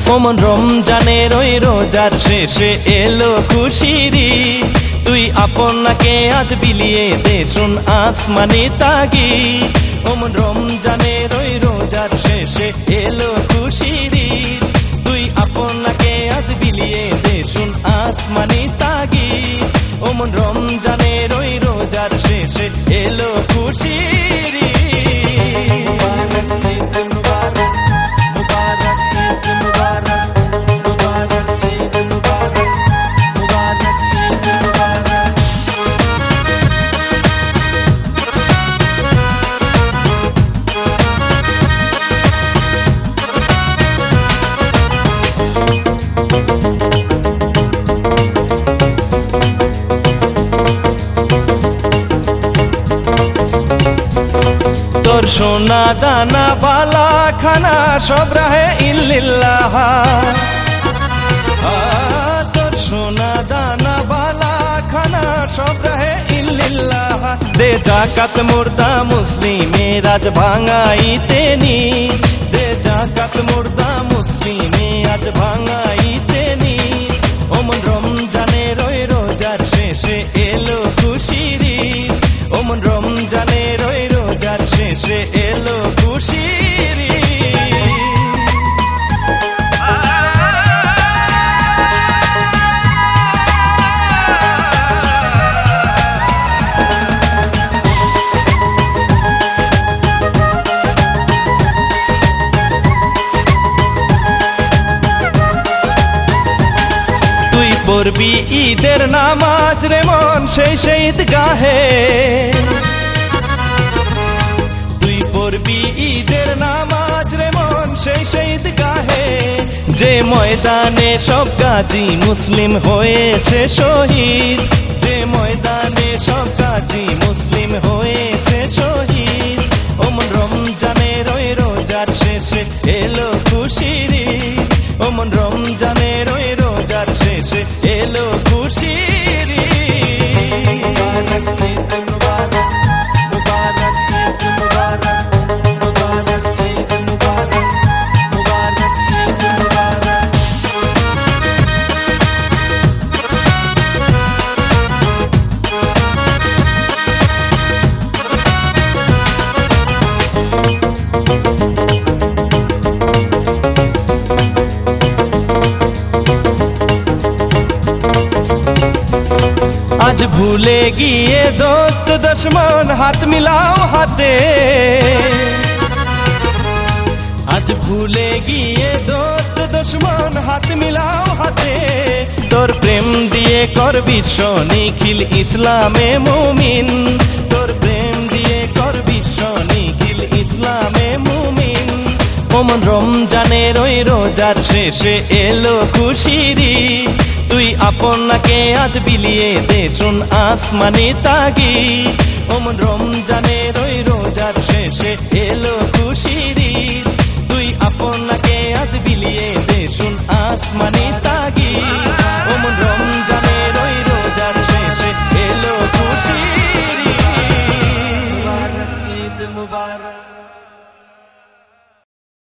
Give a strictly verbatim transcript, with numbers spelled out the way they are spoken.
ওমন রমজানের ওই রোজার শেষে এলো খুশির ঈদ, তুই আপনাকে আজ বিলিয়ে দে শুন আসমানি তাগিদ। ওমন রমজানের ওই রোজার শেষে এলো খুশির ঈদ, তুই আপনাকে আজ বিলিয়ে দে শুন আসমানি তাগিদ। ওমন রমজানের ওই রোজার শেষে এলো খুশির ঈদ। তোর সোনা দানা বালা খানা সব রাহে ইল্লিল্লাহ, তোর সোনা দানা বালা খানা সব রাহে ইল্লিল্লাহ। দে জাকাত মুর্দা মুসলিমে রাজ ভাঙাইতে নি, দে জাকাত মুর্দা মুসলিমে আজ ভাঙাইতে নি। ওমন রমজানের ওই রোজার শেষে এলো খুশির ঈদ, ওমন রমজানের ওই রোজার শেষে এলো খুশির ঈদ। তুই পড়বি ঈদের নামাজ রে মন সেই সেই ঈদগাহে, তুই পড়বি ঈদের নামাজ রে মন সেই সেই ঈদগাহে। যে ময়দানে সব গাজী মুসলিম হয়েছে শহীদ, যে ময়দানে সব গাজী মুসলিম হয়েছে শহীদ। ওমন রমজানের ওই রোজার শেষে এলো খুশির ঈদ, ওমন রমজানের ওই রোজার শেষে এলো খুশির ঈদ। আজ ভুলে গিয়ে দোস্ত দুশমন হাত মিলাও হাতে, আজ ভুলে গিয়ে দোস্ত দুশমন হাত মিলাও হাতে। তোর প্রেম দিয়ে কর বিশ্ব নিখিল ইসলামে মুমিন, তোর প্রেম দিয়ে কর বিশ্ব নিখিল ইসলামে মুমিন। ওমন রমজানের ওই রোজার শেষে এলো খুশির ঈদ, তুই আপনাকে আজ বিলিয়ে দে শুন আসমানি তাগিদ। ওমন রমজানের ওই রোজার শেষে এলো খুশির ঈদ, তুই আপনাকে আজ বিলিয়ে দে শুন আসমানি তাগিদ। ওমন রমজানের ওই রোজার শেষে এলো খুশির ঈদ। মুবারক ঈদ মুবারক।